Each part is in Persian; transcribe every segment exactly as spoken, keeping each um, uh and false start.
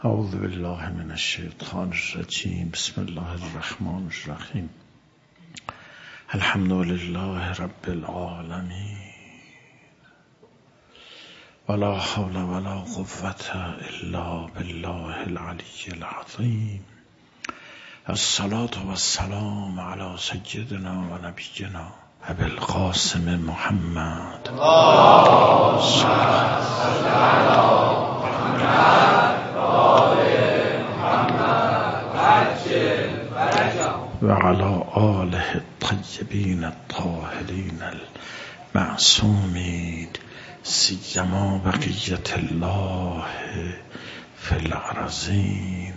اعوذ بالله من الشیطان الرجیم. بسم الله الرحمن الرحیم. الحمد لله رب العالمین ولا حول ولا قوة الا بالله العلی العظیم. الصلاة والسلام علی سیدنا و نبینا ابی القاسم محمد اللهم صل علی محمد و علی آله الطیبین الطاهرین المعصومین سیما بقیت الله فی الارضین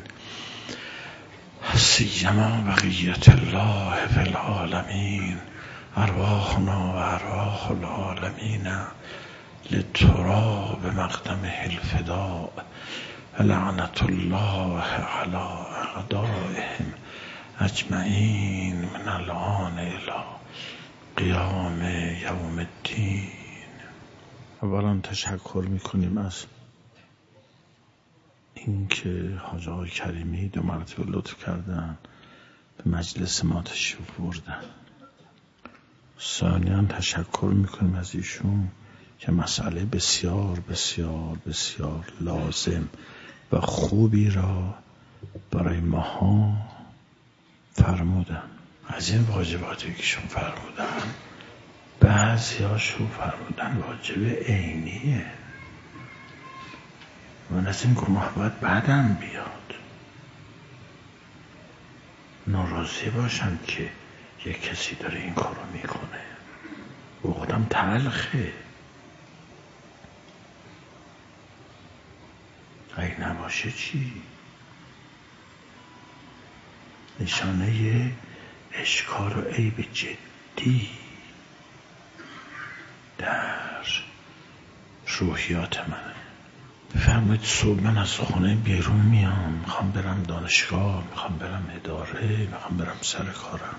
سیما بقیت الله فی العالمین. ارواحنا و ارواح العالمین للتراب مقدمه الفداء لعنت الله علی اعدائهم اجمعین من الان الی قیام یوم الدین. اولا تشکر میکنیم از اینکه حاج آقای کریمی دو مرتبه لطف کردن به مجلس ما تشریف بردن. ثانیاً تشکر میکنیم از ایشون که مسئله بسیار بسیار بسیار لازم و خوبی را برای ماها فرمودن. از این واجباتی که شون فرمودن بعضی هاشون فرمودن واجب عینیه و از این گناه باید بعدم بیاد. ناراضی باشم که یک کسی داره این کارو میکنه، بخودم تلخه. اگه نباشه چی؟ نشانه اشکار و عیب جدی در روحیات منه. بفرمایید صبح من از خونه بیرون میام، میخوام برم دانشگاه، میخوام برم اداره، میخوام برم سر کارم،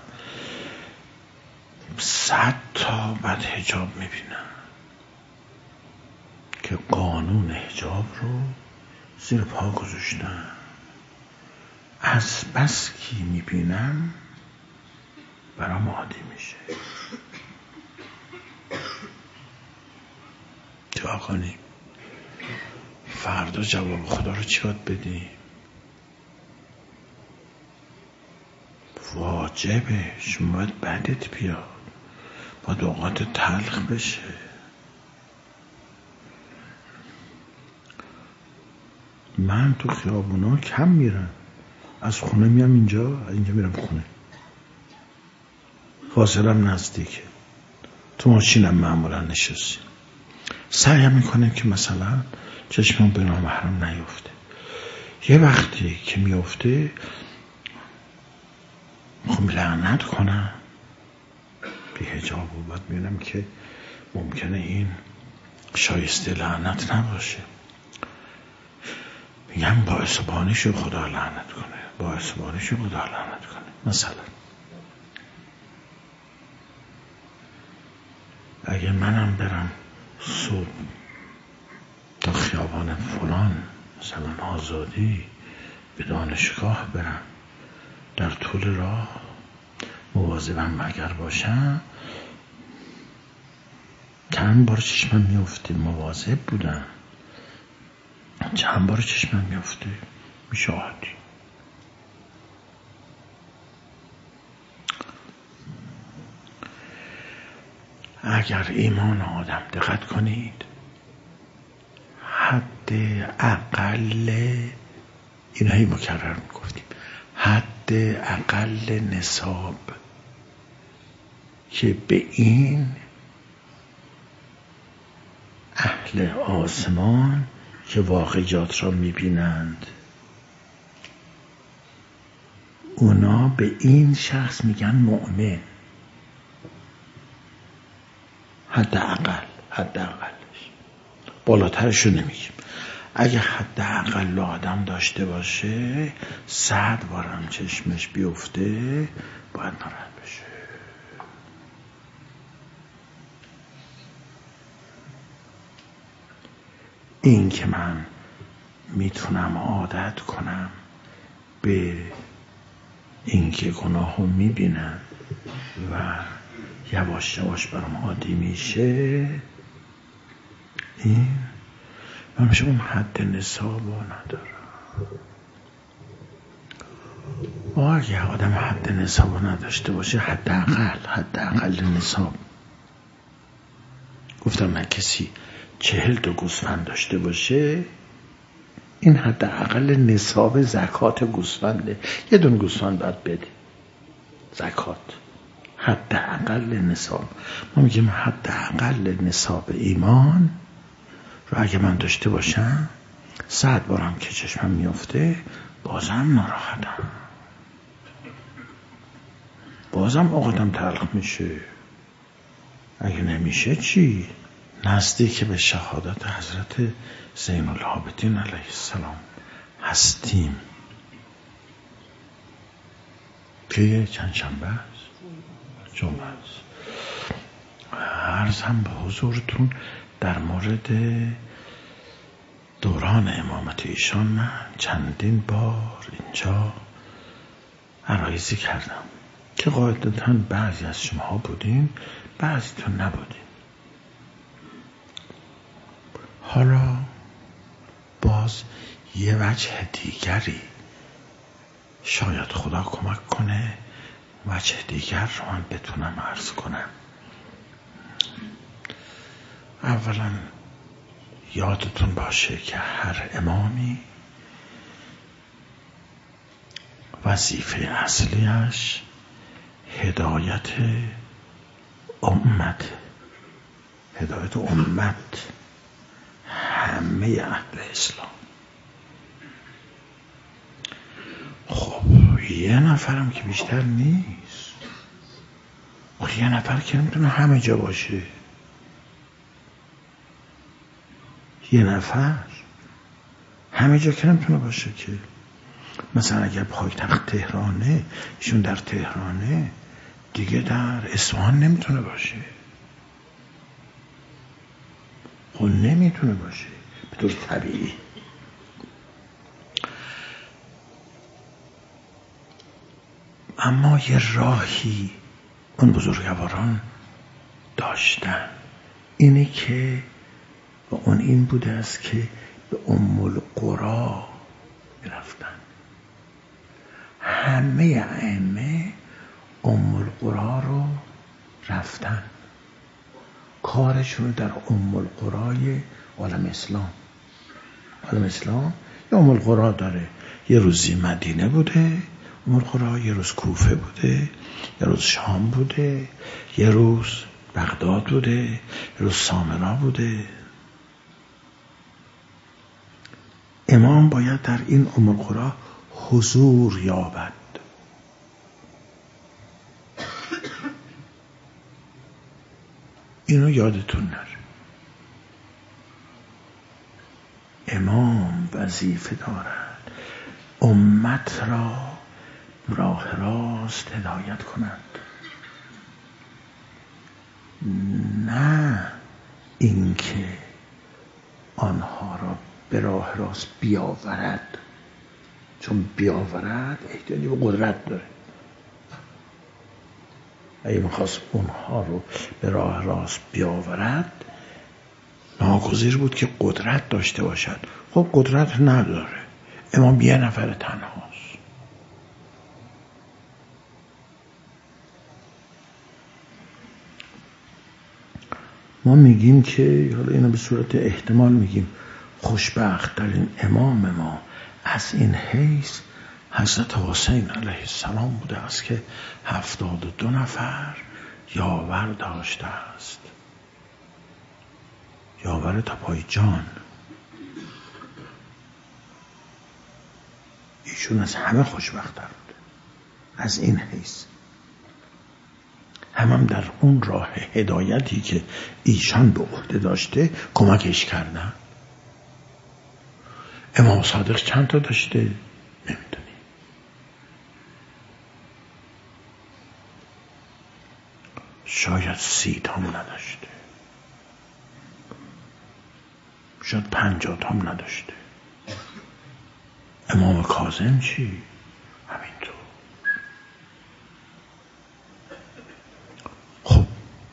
صد تا بد حجاب میبینم که قانون حجاب رو زیر پا گذاشتن. از بس کی میبینم برام عادی میشه. دعا کنیم فردا جواب خدا رو چی باید بدیم؟ واجبه. شما باید بدت بیاد، باید اوقات تلخ بشه. من تو خیابونا کم میرم، از خونه میام اینجا، اینجا میرم خونه، فاصلم نزدیکه، تو ماشینم معمولا نشستیم. سعی میکنیم که مثلا چشمم به نامحرم نیفته. یه وقتی که میفته میخوام لعنت کنم بی حجاب و بعد میبینم که ممکنه این شایسته لعنت نباشه. میگم باعث بانیشو خدا لعنت کنه، باعث بانیشو خدا لعنت کنه. مثلا اگه منم برم صبح تا خیابان فلان مثلا آزادی به دانشگاه برم، در طول راه مواظبم اگر باشم، چند بار چشمم میفته مواظب بودم، چند بار چشمم میفته میشه عادی. اگر ایمان آدم دقت کنید حد اقل، اینهایی مکرر میگفتیم، حد اقل نصاب که به این اهل آسمان که واقعیات را میبینند اونا به این شخص میگن مؤمن. حد اقل، حد اقلش، بالاترشو نمیگیم. اگه حد اقل آدم داشته باشه صد بارم چشمش بیفته باید ناراحت بشه. این که من میتونم عادت کنم به اینکه گناهو میبینم و یواش یواش برام عادی میشه، این من میشه اون حد نصابو ندارم. اگه آدم حد نصابو نداشته باشه، حد اقل حد اقل نصاب، گفتم من کسی چهل تا گوسفند داشته باشه، این حد اقل نصاب زکات گوسفنده. یه دون گوسفند باید بده زکات، حد اقل نصاب. ما میگیم حد اقل نصاب ایمان رو اگه من داشته باشم، صد بارم که چشمم میفته بازم ناراحتم، بازم عقدم تلخ میشه. اگه نمیشه چی؟ نزدیک به شهادت حضرت زین العابدین علیه السلام هستیم که چند شنبه است؟ جمعه است. عرضم به حضورتون در مورد دوران امامت ایشان من چندین بار اینجا عرایزی کردم که قاعدتاً بعضی از شما بودین، بعضیتون نبودین. حالا باز یه وجه دیگری، شاید خدا کمک کنه وجه دیگر رو من بتونم عرض کنم. اولا یادتون باشه که هر امامی وظیفه اصلیش هدایت امت، هدایت امت، همه اهل اسلام. خب یه نفرم که بیشتر نیست، خب یه نفر که نمیتونه همه جا باشه، یه نفر همه جا که نمیتونه باشه که. مثلا اگر پایتخت تهرانه، ایشون در تهرانه، دیگه در اصفهان نمیتونه باشه، خب نمیتونه باشه به طور طبیعی. اما یه راهی اون بزرگواران داشتن، اینه که و اون این بوده است که به ام القری رفتن. همه ائمه ام القری رو رفتن، کارشون در ام القری عالم اسلام. عالم اسلام یه ام القری داره، یه روزی مدینه بوده ام القری، یه روز کوفه بوده، یه روز شام بوده، یه روز بغداد بوده، یه روز سامرا بوده. امام باید در این ام القری حضور یابد. اینو یادتون نره. امام وظیفه دارد امت را راه راست هدایت کنند، نه اینکه آنها را به راه راست بیاورد، چون بیاورد احتیاجی به قدرت داره. اگه میخواست اونها رو به راه راست بیاورد، ناگزیر بود که قدرت داشته باشد. خب قدرت نداره، امام یه نفر تنهاست. ما میگیم که، حالا اینو به صورت احتمال میگیم، خوشبخت در این امام ما از این حیث حضرت حسین علیه السلام بوده است که هفتاد و دو نفر یاور داشته است، یاور تا پای جان. ایشون از همه خوشبخت‌تر بوده از این حیث. هم, هم در اون راه هدایتی که ایشان به عهده داشته کمکش کردن. امام صادق چند تا داشته؟ نمیدونی. شاید سی تام نداشته، شاید پنجاه تام نداشته. امام کاظم چی؟ همینطور. خب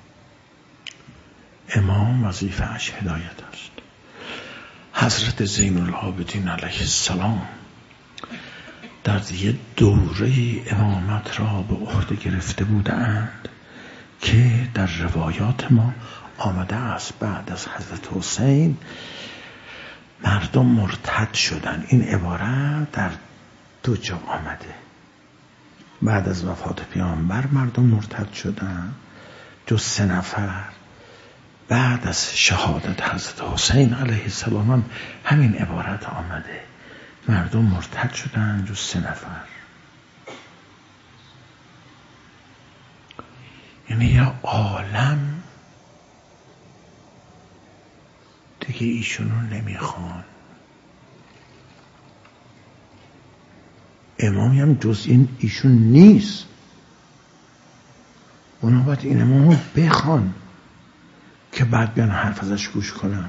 امام وظیفه‌اش هدایت است. حضرت زین العابدین علیه السلام در یه دوره امامت را به عهده گرفته بودند که در روایات ما آمده است بعد از حضرت حسین مردم مرتد شدن. این عبارت در دو جا آمده. بعد از وفات پیامبر مردم مرتد شدن جز سه نفر. بعد از شهادت حضرت حسین علیه السلام همین عبارت آمده، مردم مرتد شدن جز سه نفر. یعنی یه عالم دیگه ایشونو نمیخوان. امامی هم جز این ایشون نیست، اونا باید این امامو بخوان که بعد بیان حرف ازش گوش کنن.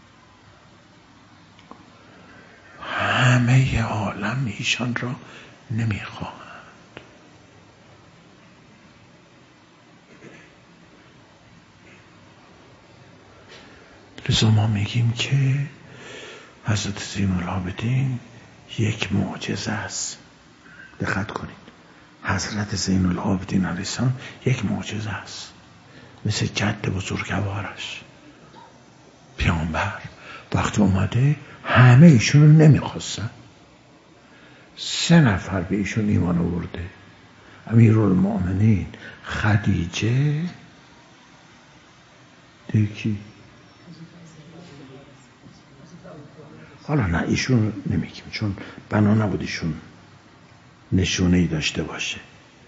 همه عالم ایشان را نمیخواهند. لذا ما میگیم که حضرت زین العابدین یک معجزه است. دقت کنید، حضرت زین العابدین علیه السلام یک معجزه است، مثل جد بزرگوارش پیامبر. وقتی اومده همه ایشون رو نمیخواستن، سه نفر به ایشون ایمان آورده، امیرالمؤمنین، خدیجه، دیکی حالا نه ایشون نمیگیم چون بنا نبود ایشون نشونه ای داشته باشه.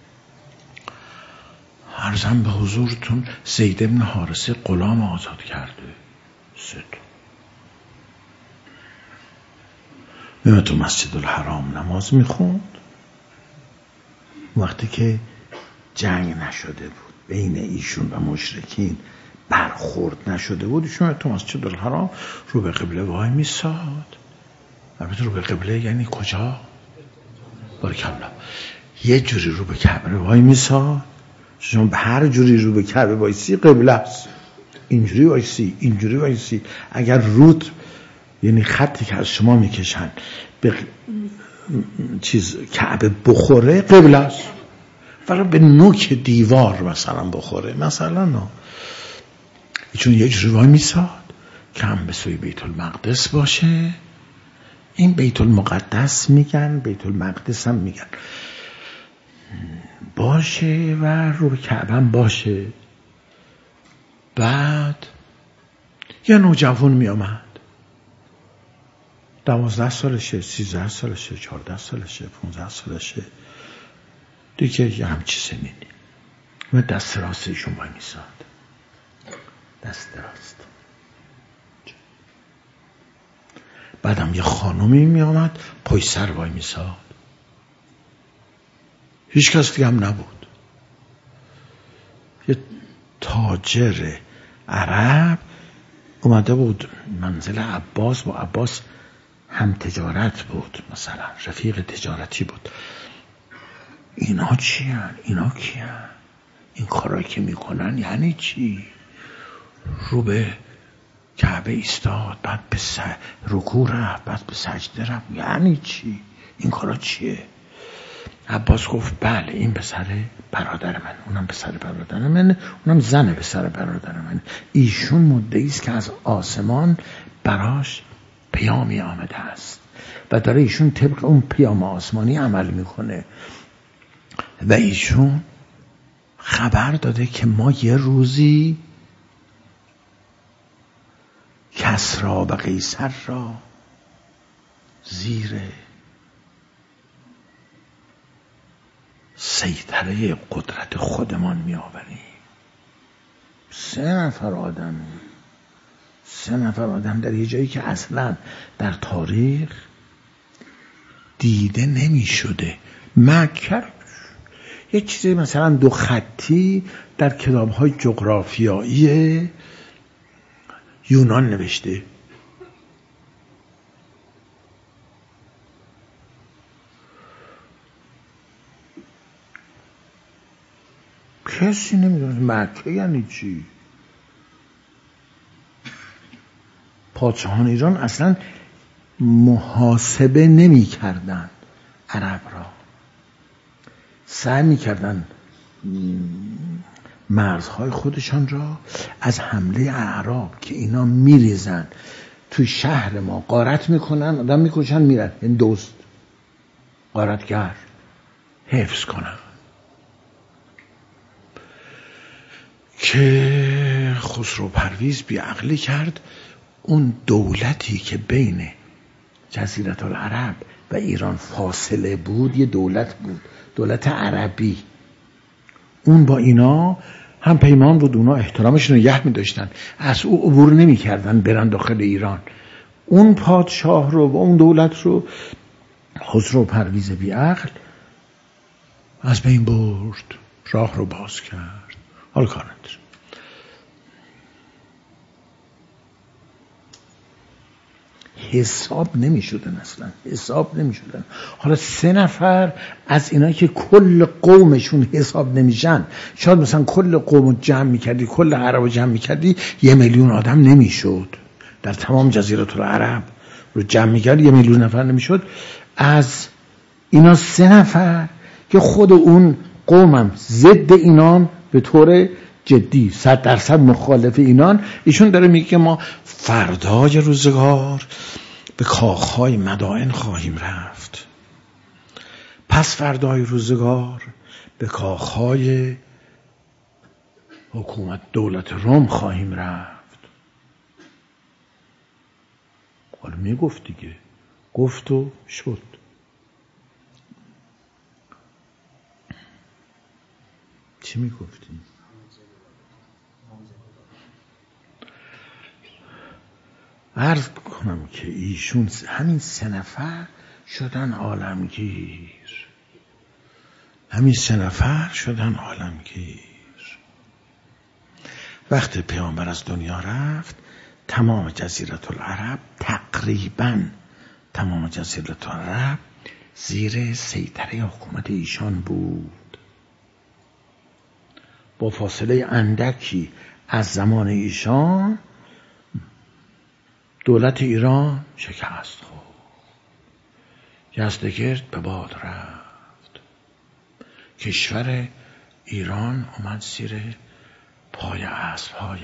عرضم به حضورتون زید بن حارثه غلام آزاد کرده، سه تا. میمه تو مسجد الحرام نماز میخوند وقتی که جنگ نشده بود بین ایشون و مشرکین، برخورد نشده بود، ایشون تو مسجد الحرام رو به قبله وای میساد. البته رو به قبله یعنی کجا؟ بارکالله. یه جوری رو به کعبه وای میساد، چون به هر جوری رو به کعبه وایسی قبله است. اینجوری وایسی، اینجوری وایسی. اگر رود یعنی خطی که از شما میکشن به چیز کعبه بخوره قبله است، ولی به نوک دیوار مثلا بخوره مثلا نه، چون یه جوری وای میساد که هم به سوی بیت المقدس باشه. این بیت المقدس میگن، بیت المقدس هم میگن باشه و رو به کعبه هم باشه. بعد یه نوجوان میامد، دوازده سالشه، سیزده سالشه، چهارده سالشه، پونزده سالشه دیگه، یه همچی سنینی. و دست راست ایشون وای میساد، دست راست. بعدم یه خانومی می آمد پای سر وای میساد، هیچ کس دیگه هم نبود. یه تاجر عرب اومده بود منزل عباس، با عباس هم تجارت بود، مثلا رفیق تجارتی بود. اینا چی هن؟ اینا کی هن؟ این کارایی که میکنن یعنی چی؟ رو به کعبه ایستاد، بعد به رکوع رفت، بعد به سجده رفت، یعنی چی؟ این کارا چیه؟ عباس گفت بله این پسر برادر من، اونم پسر برادر من، اونم زن پسر برادر من. ایشون مدعی است که از آسمان براش پیامی آمده است و داره ایشون طبق اون پیام آسمانی عمل میکنه و ایشون خبر داده که ما یه روزی کسری و قیصر را زیر سیطره قدرت خودمان می آوریم. سه نفر آدم سه نفر آدم در یه جایی که اصلا در تاریخ دیده نمی شده. مکر یه چیزی مثلا دو خطی در کتاب‌های جغرافیایی یونان نوشته، کسی نمیدونه مکه یعنی چی. پادشاهان ایران اصلا محاسبه نمی کردن عرب را، سعی می کردن مرزهای خودشان را از حمله اعراب که اینا می ریزن توی شهر ما غارت میکنن، آدم میکشن میرن، این دوست غارتگر حفظ کنن. که خسرو پرویز بیعقلی کرد اون دولتی که بین جزیره العرب و ایران فاصله بود، یه دولت بود، دولت عربی، اون با اینا هم پیمان بود، اونا احترامشون رو نگه می داشتن، از او عبور نمی کردن برن داخل ایران. اون پادشاه رو و اون دولت رو خسرو پرویز بیعقل از بین برد، راه رو باز کرد. حالا کار نداره. حساب نمی شدن، اصلا حساب نمی شدن. حالا سه نفر از اینا که کل قومشون حساب نمیشن، شاید مثلا کل قوم جمع میکردی، کل عرب رو جمع میکردی، یه میلیون آدم نمیشد. در تمام جزیره العرب رو جمع میکرد یه میلیون نفر نمیشد. از اینا سه نفر که خود اون قومم ضد اینان به طور جدی صد درصد مخالف اینان، ایشون داره میگه که ما فردای روزگار به کاخهای مدائن خواهیم رفت، پس فردای روزگار به کاخهای حکومت دولت روم خواهیم رفت. حالا میگفت دیگه، گفت و شد. چی میگفتیم؟ عرض کنم که ایشون همین سه نفر شدن عالمگیر، همین سه نفر شدن عالمگیر. وقتی پیامبر از دنیا رفت تمام جزیره العرب، تقریبا تمام جزیره العرب زیر سیطره حکومت ایشان بود. با فاصله اندکی از زمان ایشان دولت ایران شکست خورد، یزدگرد به باد رفت، کشور ایران اومد زیر پای اسب‌های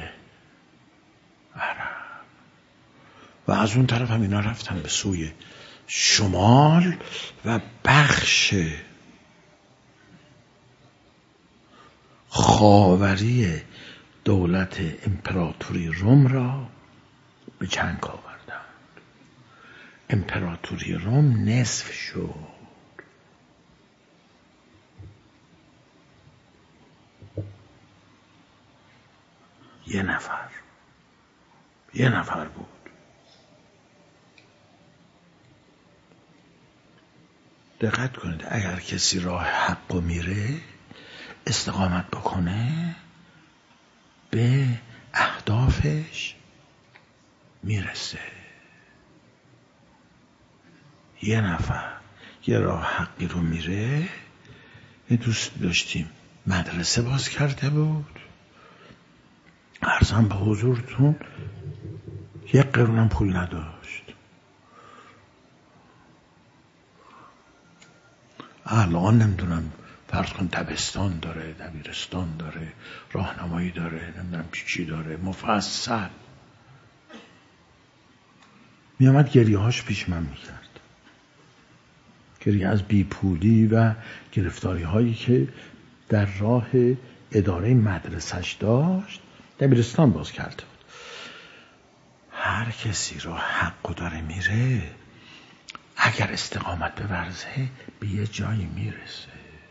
عرب و از اون طرف هم اینا رفتن به سوی شمال و بخش خاوری دولت امپراتوری روم را به جنگ آوردند. امپراتوری روم نصف شد. یه نفر یه نفر بود. دقت کنید، اگر کسی راه حق میره، استقامت بکنه، به اهدافش میرسه. یه نفر یه راه حقی رو میره. یه دوست داشتیم مدرسه باز کرده بود، عرضم به حضورتون یک قرونم پول نداشت. الان نمیدونم، فرض کن دبستان داره، دبیرستان داره، راهنمایی داره، نمیدونم چی چی داره، مفصل. میامد گریه هاش پیش من میکرد، گریه از بیپولی و گرفتاری هایی که در راه اداره مدرسش داشت. دبیرستان باز کرده بود. هر کسی رو حق داره میره، اگر استقامت بورزه به یه جایی میرسه.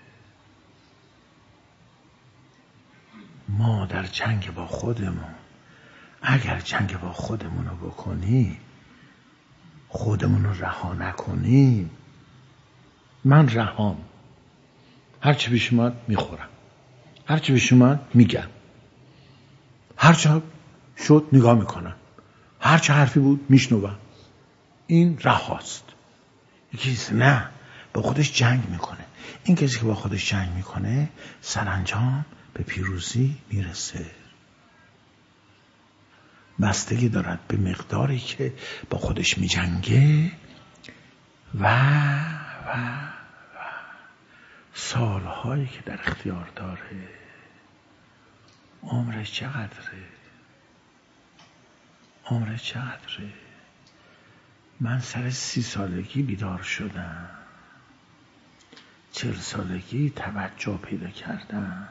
ما در جنگ با خودمون، اگر جنگ با خودمون رو بکنیم، خودمون رو رها نکنیم، من رهام، هرچی پیش اومد میخورم، هرچی پیش اومد میگم، هرچی شد نگاه میکنم، هرچی حرفی بود میشنوم. این رهاست. یکی نه با خودش جنگ میکنه. این کسی که با خودش جنگ میکنه سرانجام به پیروزی میرسه. بستگی دارد به مقداری که با خودش میجنگه و و و سالهایی که در اختیار داره. عمرش چقدره؟ عمرش چقدره؟ من سر سی سالگی بیدار شدم، چهل سالگی توجه پیدا کردم،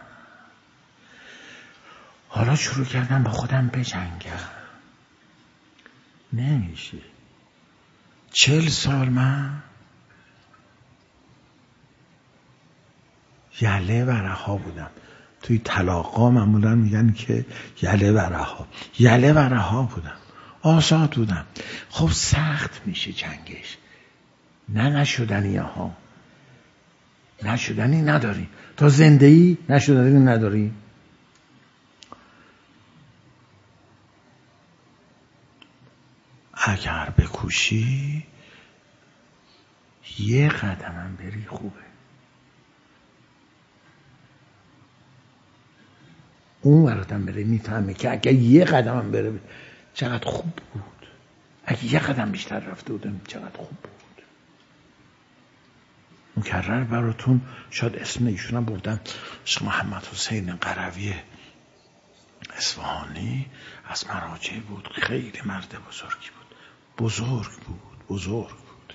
حالا شروع کردم با خودم بجنگم. نمیشه. چهل سال من یله و رها بودم. توی طلاقا معمولا میگن که یله و رها. یله و رها بودم، آزاد بودم. خب سخت میشه جنگش. نه نشدنی ها، نشدنی نداری. تا زنده ای نشدنی نداری. اگر بکوشی یه قدمم بری خوبه. اون براتم بره میفهمه که اگر یه قدمم بره چقدر خوب بود. اگه یه قدم بیشتر رفته بودم چقدر خوب بود. مکرر براتون شاید اسم ایشونم بردم، شیخ محمد حسین قروی اصفهانی از مراجع بود. خیلی مرد بزرگی بود. بزرگ بود بزرگ بود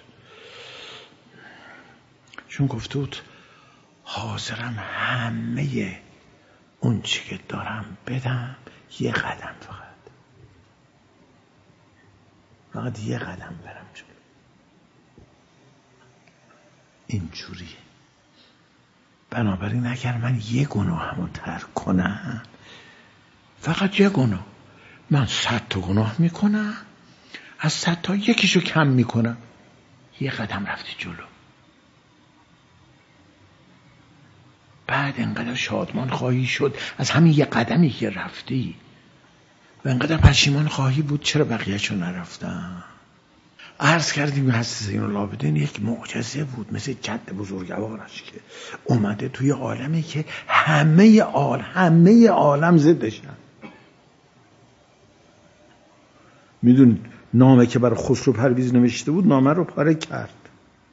چون گفته بود حاضرم همه اون چی که دارم بدم، یه قدم فقط فقط یه قدم برم جلو. اینجوریه. بنابراین اگر من یه گناهمو ترک کنم، فقط یه گناه، من صد تا گناه میکنم، از صد تا یکیشو کم میکنم، یه قدم رفتی جلو. بعد انقدر شادمان خواهی شد از همین یه قدمی که رفتی و انقدر پشیمان خواهی بود چرا بقیه‌شو نرفتم. عرض کردیم حضرت زین‌العابدین یک معجزه بود، مثل جد بزرگوارش که اومده توی عالمی که همه عالم همه عالم ضدشن. میدونید نامه که برای خسرو پرویز نوشته بود، نامه رو پاره کرد.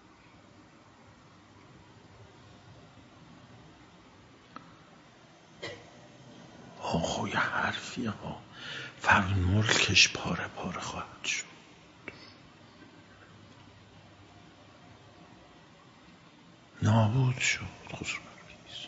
آخو یه حرفی ها، فرد ملکش پاره پاره خواهد شد. نابود شد خسرو پرویز.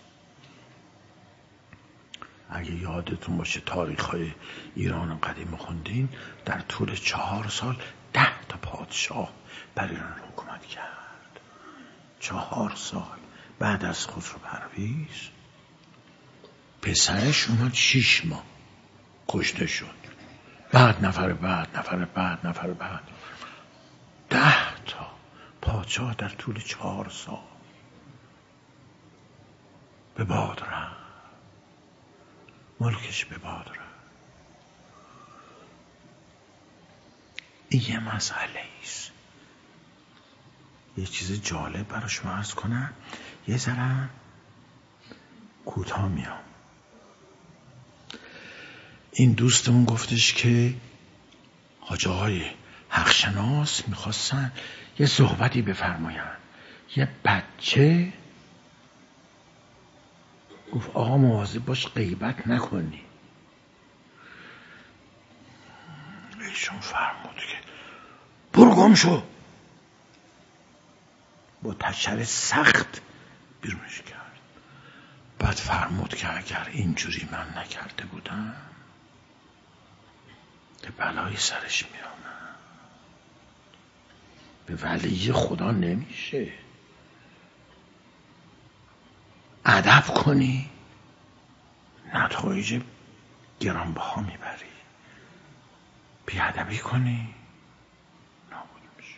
اگه یادتون باشه تاریخ‌های ایران قدیم خوندین، در طول چهار سال ده تا پادشاه بر ایران حکومت کرد. چهار سال بعد از خسرو پرویز پسرش اومد شیش ماه کشته شد. بعد نفر بعد نفر بعد نفر بعد ده تا پادشاه در طول چهار سال به باد رفت. ملکش به باد رفت. این یه مسئله ایست. یه چیز جالب برای شما عرض کنم، یه ذره کوتاه میام. این دوستمون گفتش که حاج آقای حقشناس میخواستن یه صحبتی بفرماین. یه بچه گفت آقا مواظب باش غیبت نکنی. ایشون فرمود که برو گم شو. با تشر سخت بیرونش کرد. بعد فرمود که اگر اینجوری من نکرده بودم به بلای سرش می آمد. به ولی خدا نمیشه. ادب کنی نتایج گرانبها میبری، بیادبی کنی نابود میشه.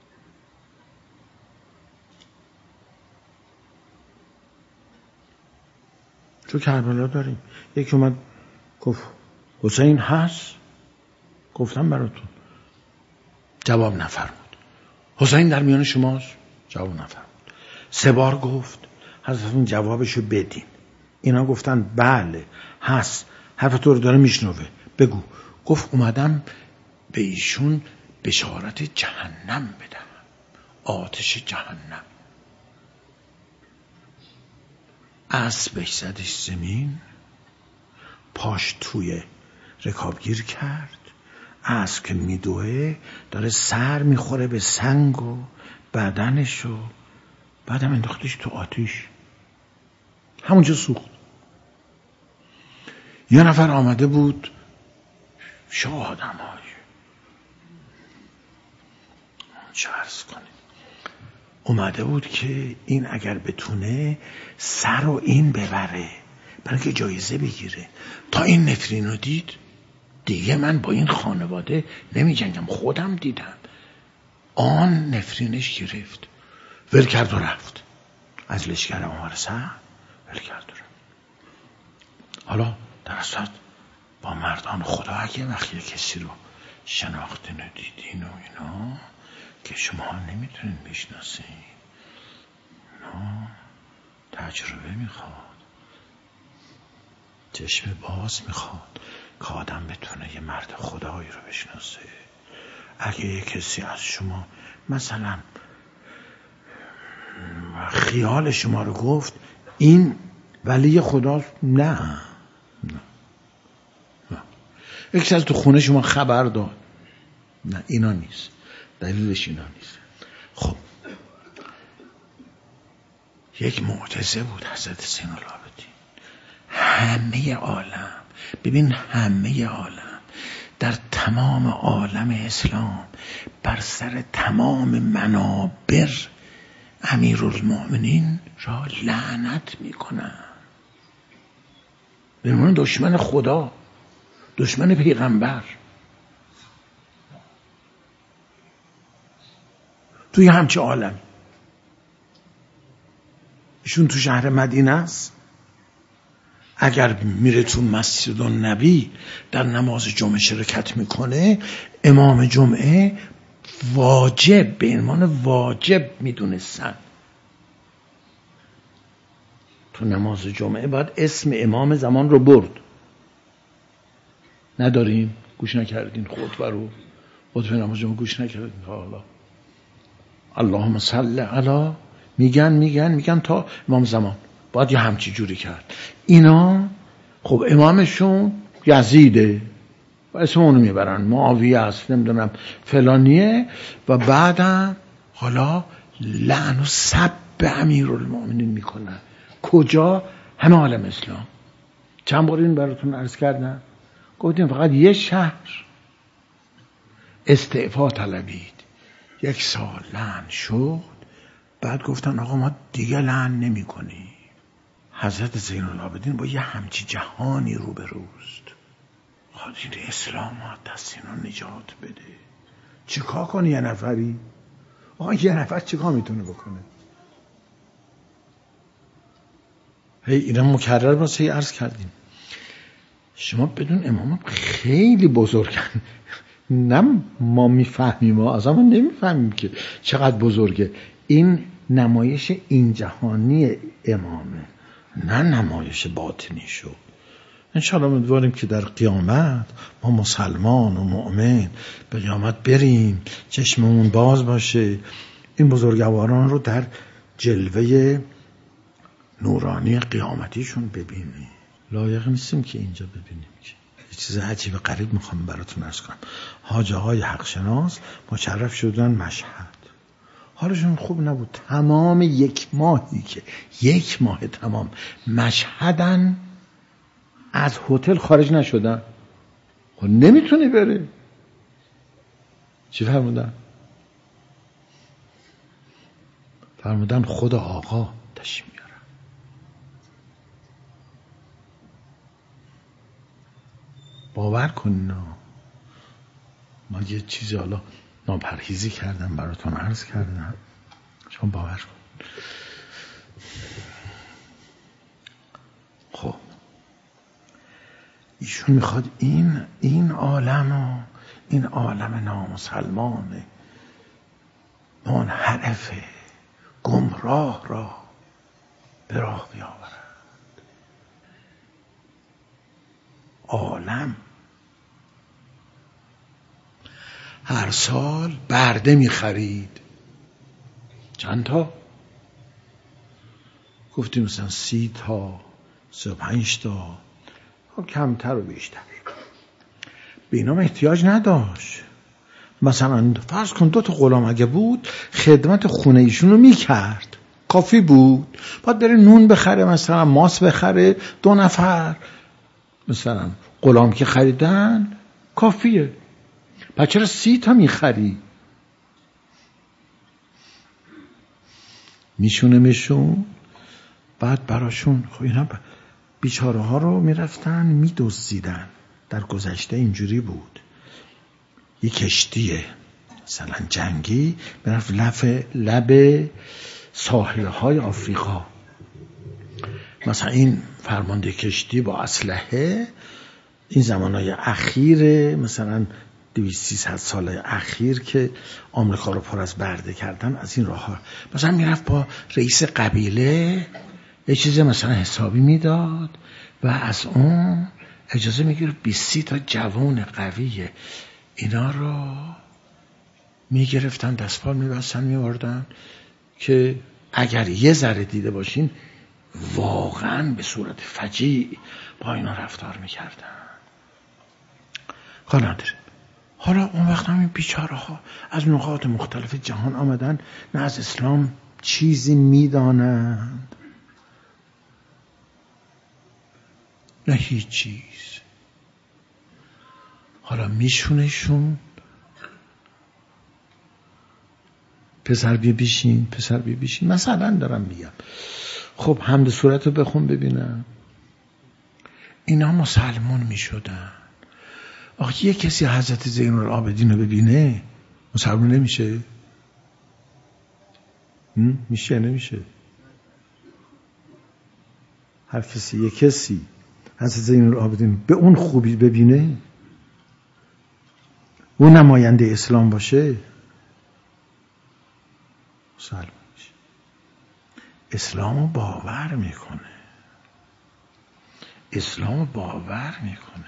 تو کربلا داریم یکی اومد گفت حسین هست؟ گفتم براتون. جواب نفرمود. حسین در میان شماست؟ جواب نفرمود. سه بار گفت حضرتون جوابشو بدین. اینا گفتن بله هست، حرف تو رو داره میشنوه، بگو. گفت اومدم به ایشون بشارت جهنم بدم، آتش جهنم. اسبش زدش زمین، پاش توی رکابگیر کرد، اسب که میدوه داره سر میخوره به سنگ و بدنشو، بعدم انداختش تو آتیش، همونجا سوخت. یه نفر آمده بود، شاه آدم های چه عرض کنیم، اومده بود که این اگر بتونه سر و این ببره برای که جایزه بگیره. تا این نفرین رو دید، دیگه من با این خانواده نمی جنگم، خودم دیدم. آن نفرینش گرفت، ول کرد و رفت از لشکر عمر سعد، ول کرد و رفت. حالا در اصل با مردان خدا اگه وقتی کسی رو شناختین و دیدین و اینا که شما نمیتونین بشناسین، نه تجربه میخواد، چشم باز میخواد که آدم بتونه یه مرد خدایی رو بشناسه. اگه یه کسی از شما مثلا خیال شما رو گفت این ولی خداست، نه نه نه. یکی از تو خونه شما خبر داد، نه اینا نیست، دلیلش اینا نیست. خب یک معجزه بود حضرت زین العابدین. همه عالم، ببین همه عالم، در تمام عالم اسلام بر سر تمام منابر امیرالمؤمنین را لعنت میکنن. به عنوان دشمن خدا، دشمن پیغمبر. توی همچه عالم ایشون تو شهر مدینه است، اگر میره تو مسجد النبی در نماز جمعه شرکت میکنه، امام جمعه واجب به عنوان واجب میدونستن تو نماز جمعه باید اسم امام زمان رو برد. نداریم؟ گوش نکردین خطبه رو؟ خطبه نماز جمعه گوش نکردین؟ حالا اللهم صل علی میگن میگن میگن تا امام زمان باید یه همچی جوری کرد. اینا خب امامشون یزیده و اسم اونو میبرن، معاویه است، نمیدونم فلانیه، و بعدم حالا لعن و سب امیرالمؤمنین میکنن. کجا؟ همه عالم اسلام. چند بار این براتون عرض کردم، گفتیم فقط یه شهر استعفا طلبید، یک سال لعن شد، بعد گفتن آقا ما دیگه لعن نمی کنیم. حضرت زین العابدین با یه همچی جهانی روبروست، خاطر اسلام ها دست اینو نجات بده. چیکار کنی یه نفری؟ آقا یه نفر چیکار میتونه بکنه؟ هی اینا مکرر واسه عرض کردیم. شما بدون امام خیلی بزرگن، نه ما میفهمیم، ما از ما نمیفهمیم که چقدر بزرگه. این نمایش این جهانی امامه، نه نمایش باطنی شد. انشاءالله امیدواریم که در قیامت ما مسلمان و مؤمن به قیامت بریم، چشممون باز باشه، این بزرگواران رو در جلوه نورانی قیامتیشون ببینیم. لایق نیستیم که اینجا ببینیم. که یه چیز عجیب غریب میخوام براتون عرض کنم. حاجه های حق شناس مشرف شدن مشهد، حالشون خوب نبود. تمام یک ماهی که یک ماه تمام مشهدن، از هتل خارج نشدن. خب نمیتونی بره. چی فرمودن؟ فرمودن خدا آقا تشریف میاره. باور کن. ما یه چیزی حالا ناپرهیزی کردم براتون عرض کردم، شما باور کن. خب ایشون میخواد این این عالم و این عالم نامسلمان منحرف گمراه را به راه بیاورد. عالم. هر سال برده می خرید. چند تا؟ گفتیم مثلا سی تا، سی و پنج تا، کمتر و بیشتر. به اینام احتیاج نداشت. مثلا فرض کن دو تا غلام اگه بود خدمت خونه ایشون رو میکرد، کافی بود. باید بره نون بخره، مثلا ماس بخره، دو نفر مثلا غلام که خریدن کافیه. پس چرا سی تا میخری؟ میشونه میشون بعد براشون. خب اینا بیچاره ها رو میرفتن میدزدیدن. در گذشته اینجوری بود، یک کشتی مثلا جنگی میرفت لب لب ساحل های آفریقا، مثلا این فرمانده کشتی با اسلحه، این زمانهای اخیر مثلا دویست سیصد سال اخیر که آمریکا رو پر از برده کردن، از این راه ها مثلا میرفت با رئیس قبیله یه چیز مثلا حسابی میداد و از اون اجازه میگیره بیست تا جوان قویه اینا رو میگرفتن، دستپال میبستن میوردن که اگر یه ذره دیده باشین واقعا به صورت فجیع با اینا رفتار میکردن. حالا نداره. حالا اون وقت همین بیچاره ها از نقاط مختلف جهان آمدن، نه از اسلام چیزی میدانند نه هیچ چیز. حالا میشونشون پسر بیا بیشین، پسر بیا بیشین. مثلا دارم میگم خب حمد صورت رو بخون ببینم. اینا مسلمون میشدن. آخه یه کسی حضرت زین العابدین رو ببینه مسلمون نمیشه؟ میشه نمیشه؟ هر کسی یه کسی حضرت زین العابدین به اون خوبی ببینه، اون نماینده اسلام باشه، مسلمان میشه. اسلامو باور میکنه، اسلامو باور میکنه.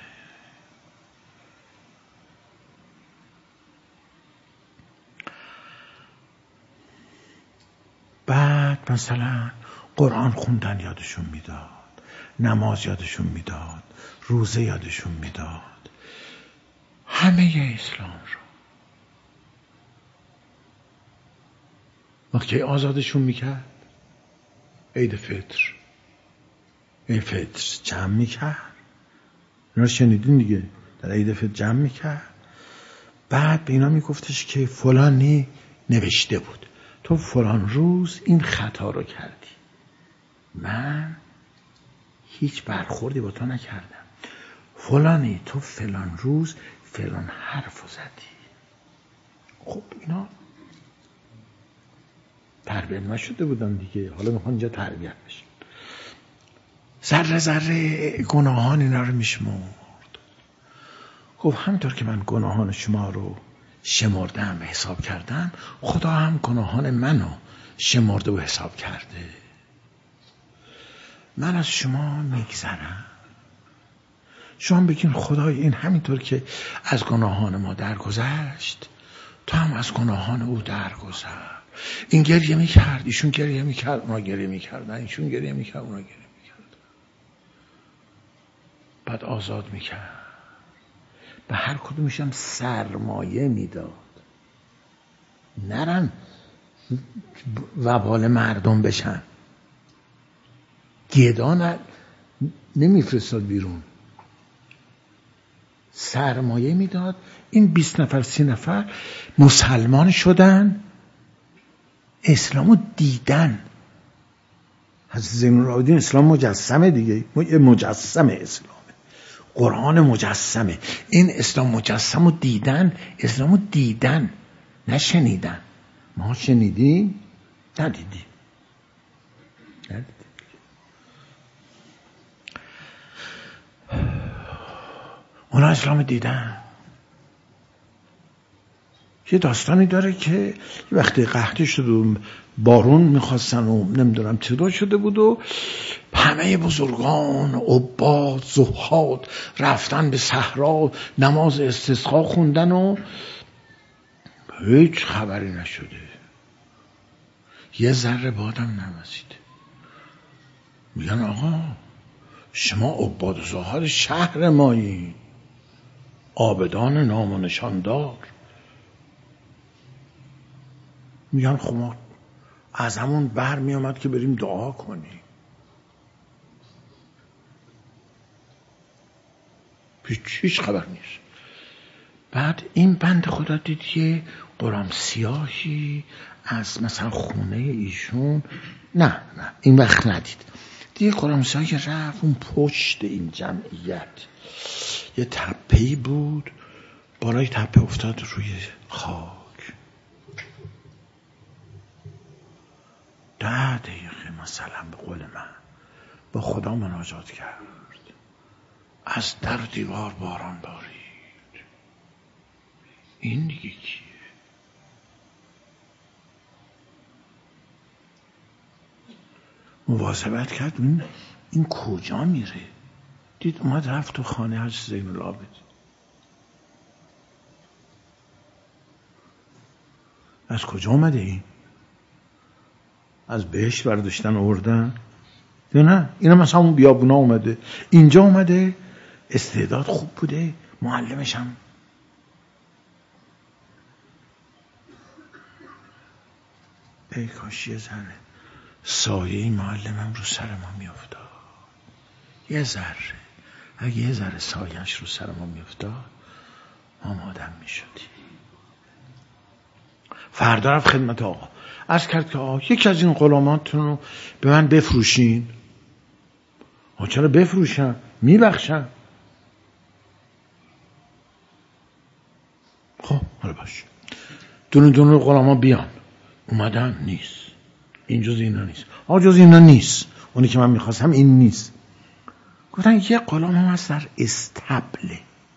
بعد مثلا قرآن خوندن یادشون میداد، نماز یادشون میداد، روزه یادشون میداد، همه اسلام رو. وقتی آزادشون میکرد عید فطر، عید فطر جمع میکرد، اینا شنیدین دیگه، در عید فطر جمع میکرد. بعد به اینا میگفتش که فلانی نوشته بود تو فلان روز این خطا رو کردی، من هیچ برخوردی با تو نکردم. فلانی تو فلان روز فلان حرف رو زدی. خب اینا تربیت نشده بودن دیگه، حالا میخوان اینجا تربیت بشن. ذره ذره گناهان اینا رو میشمرد. گفت همینطور که من گناهان شما رو شمردم و حساب کردم، خدا هم گناهان منو شمرده و حساب کرده. من از شما میگذرم. شما بگین خدای این همینطور که از گناهان ما درگذشت تو هم از گناهان او درگذر. این گریه میکرد، ایشون گریه میکرد، اونا گریه میکردن، ایشون گریه میکرد، اونا گریه میکرد. بعد آزاد میکرد، به هر کدومشم سرمایه میداد، نرن وبال مردم بشن. گدا نمیفرستاد بیرون، سرمایه میداد. این بیست نفر سی نفر مسلمان شدن، اسلامو دیدن. حضرت زین العابدین اسلام مجسمه دیگه، مجسمه اسلامه، قرآن مجسمه. این اسلام مجسمو دیدن، اسلامو دیدن نشنیدن. ما شنیدیم ندیدیم. ندیدیم. اونا اسلام دیدن. یه داستانی داره که وقتی قحطی شد و بارون میخواستن و نمیدونم چطور شده بود و همه بزرگان عباد زهاد رفتن به صحرا نماز استسقا خوندن و هیچ خبری نشده، یه ذره بادم نوزید. میگن آقا شما عباد و زهاد شهر مایی، عابدان نام و نشاندار. میگن خب ما از همون بر می آمد که بریم دعا کنیم. هیچ هیچ خبر نیست. بعد این بند خدا دید یه غلام سیاهی از مثلا خونه ایشون، نه نه این وقت ندید، دیگه غلام سیاهی رفت اون پشت این جمعیت یه تپه‌ای بود، بالای تپه افتاد روی خاک. ده دقیقه مثلا به قول من با خدا مناجات کرد. از در دیوار باران بارید. این دیگه کیه؟ مواظبت کرد این, این کجا میره. دید اومد رفت تو خانه حاج زین العابدین. از کجا اومده این؟ از بهشت برداشتن آوردن؟ یا نه اینا مثلا اون بیابونا اومده، اینجا اومده، استعداد خوب بوده، معلمش هم ای کاش یه ذره سایه این معلمم رو سر ما میافتاد، یه ذره، اگه یه ذره سایه‌اش رو سر ما میافتاد ما آدم میشدیم. فردا رفت خدمت آقا، عرض کرد که آقا یکی از این غلاماتون رو به من بفروشین. آقا چرا بفروشن؟ میبخشن. خب حالا باشه، دونه دونه غلاما بیان. اومدن نیست، این جز اینا نیست. آقا جز اینا نیست، اونی که من میخواستم این نیست. گفتن یه غلام هم هست در استبله،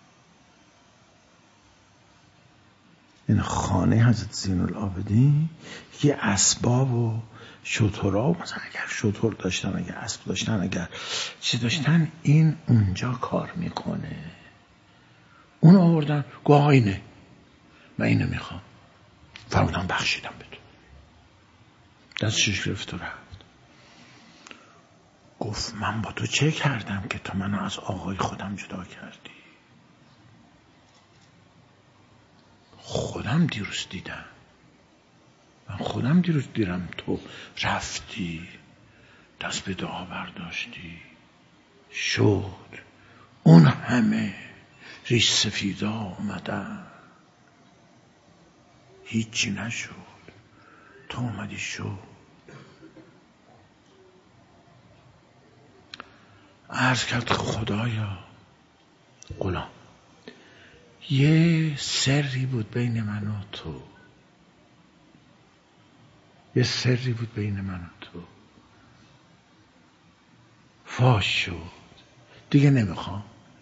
این خانه حضرت زین العابدین، یه اسباب و شترها، مثلا اگر شتر داشتن، اگر اسب داشتن، اگر چی داشتن، این اونجا کار میکنه. اون آوردن گوه اینه، من اینو میخوام. فرمودن بخشیدم به تو. دستشش گرفت و رفت. گفت من با تو چه کردم که تو منو از آقای خودم جدا کردی؟ خودم دیروز دیدم، من خودم دیروز دیدم تو رفتی دست به دعا برداشتی، شد اون همه ریش سفیدا اومدن هیچی نشد، تو اومدی شد. عرض کرد خدایا غلام یه سری بود بین من و تو، یه سری بود بین من و تو، فاش شد، دیگه نمیخوام.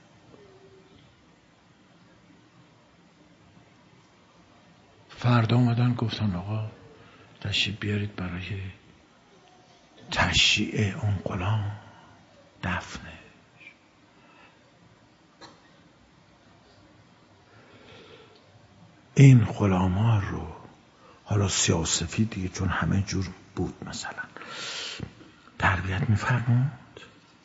فردا اومدن گفتن آقا تشریف بیارید برای تشییع اون غلام، دفنه. این غلاما رو حالا سیاه‌وسفید دیگه چون همه جور بود مثلا تربیت میفرمود،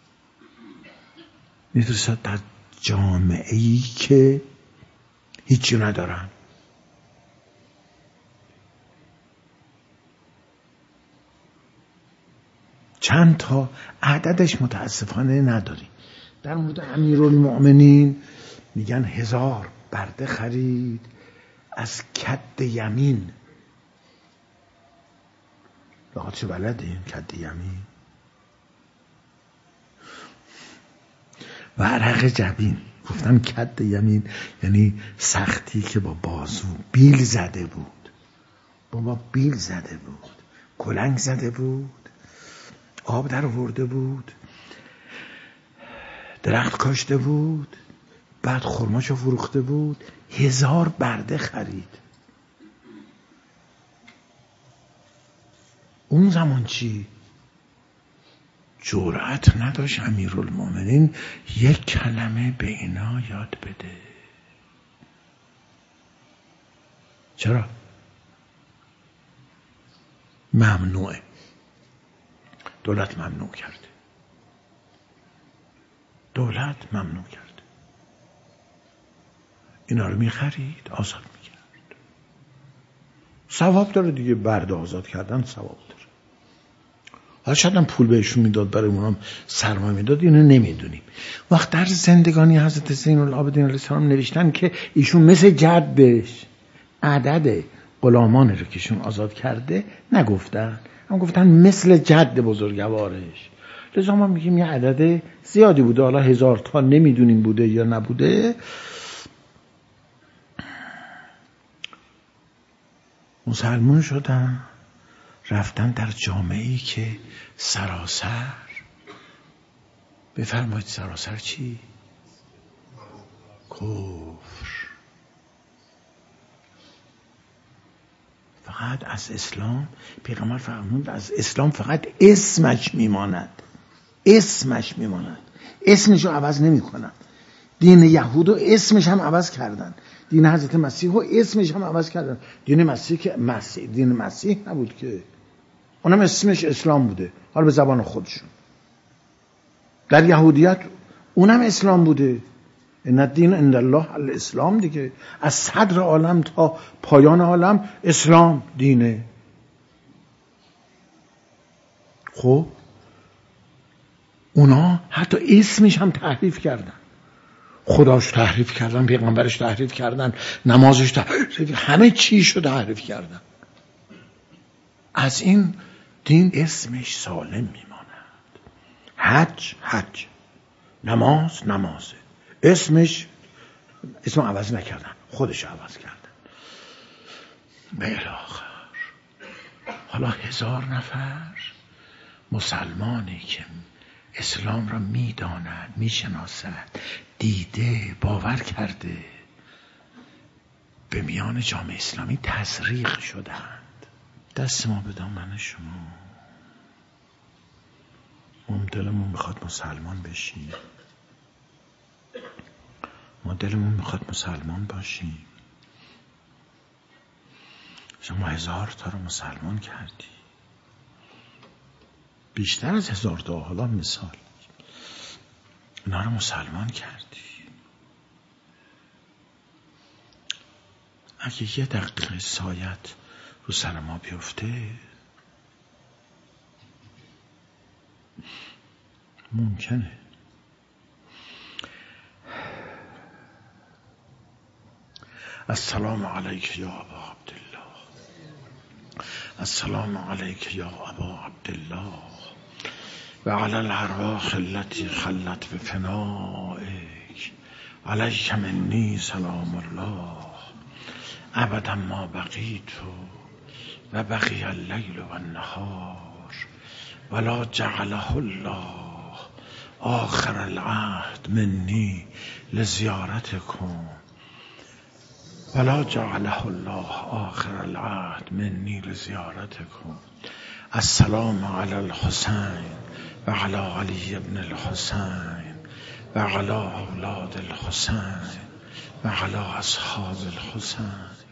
میدرسد در جامعه ای که هیچی ندارن. چند تا عددش متاسفانه نداریم. در مورد امیرالمؤمنین میگن هزار برده خرید از کد یمین. لغت چه بلدین؟ کد یمین و عرق جبین. گفتن کد یمین یعنی سختی که با بازو بیل زده بود، بابا بیل زده بود، کلنگ زده بود، آب در آورده بود، درخت کاشته بود، بعد خرماشو فروخته بود، هزار برده خرید. اون زمان چی؟ جرأت نداشت امیرالمومنین یک کلمه به اینا یاد بده. چرا؟ ممنوعه. دولت ممنوع کرده. دولت ممنوع کرده. اینا رو میخرید، آزاد میکرد. ثواب داره دیگه، برده آزاد کردن ثواب داره. حالا شاید هم پول بهشون میداد، برای اونام سرمایه میداد، اینو نمیدونیم. وقت در زندگانی حضرت زین العابدین علیه السلام نوشتن که ایشون مثل جدش عدد غلامان رو که ایشون آزاد کرده نگفتن، هم گفتن مثل جد بزرگوارش. لذا ما میگیم یه عدد زیادی بوده، حالا هزار تا نمیدونیم بوده یا نبوده. مسلمان شدن، رفتن در جامعه‌ای که سراسر، بفرمایید سراسر چی؟ کفر. فقط از اسلام، پیغمبر فرمود از اسلام فقط اسمش میماند، اسمش میماند، اسمش رو عوض نمی کنن. دین یهود و اسمش هم عوض کردن، دین حضرت مسیح و اسمش هم عوض کردن. دین مسیح که مسیح دین مسیح نبود که، اونم اسمش اسلام بوده، حالا به زبان خودشون. در یهودیت اونم اسلام بوده، ان الدین عند الله الاسلام دیگه. از صدر عالم تا پایان عالم اسلام دینه. خب اونا حتی اسمش هم تحریف کردن، خداش تحریف کردن، پیغمبرش تحریف کردن، نمازش تحریف، همه چیشو تحریف کردن. از این دین اسمش سالم میماند. حج حج، نماز نمازه، اسمش اسم عوض نکردن، خودش عوض کردن. به الاخر حالا هزار نفر مسلمانی که اسلام را میداند، میشناسد، دیده، باور کرده، به میان جامعه اسلامی تزریق شدند. دست ما به دامن شما. ما دلمون میخواد مسلمان بشیم، ما دلمون میخواد مسلمان باشیم. شما هزار تا رو مسلمان کردی، بیشتر از هزار تا، حالا مثال اینا رو مسلمان کردی. اگه یه دقیقه سایت رو سر ما بیفته ممکنه. السلام علیک یا ابا عبدالله، السلام علیک یا ابا عبدالله و علی الارواح التي خلت بفنائک، علیک منی سلام الله ابدا ما بقیت و بقی اللیل و النهار ولا جعله الله آخر العهد منی لزیارتکم، ولا جعله الله آخر العهد منی لزیارتکم. السلام علی الحسین و علی علی ابن الحسین و علی اولاد الحسین و علی اصحاب الحسین.